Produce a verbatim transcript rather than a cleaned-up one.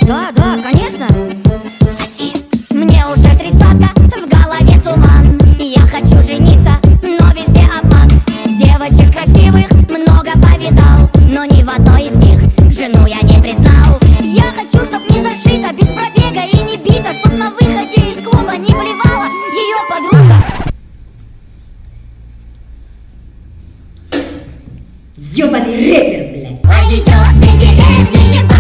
Да, да, конечно. Соси. Мне уже тридцатка, в голове туман. Я хочу жениться, но везде обман. Девочек красивых много повидал, но ни в одной из них жену я не признал. Я хочу, чтоб не зашито, без пробега и не бита, чтоб на выходе из клуба не блевала ее подруга. Ёбаный рэпер, блядь. А ее среди лет не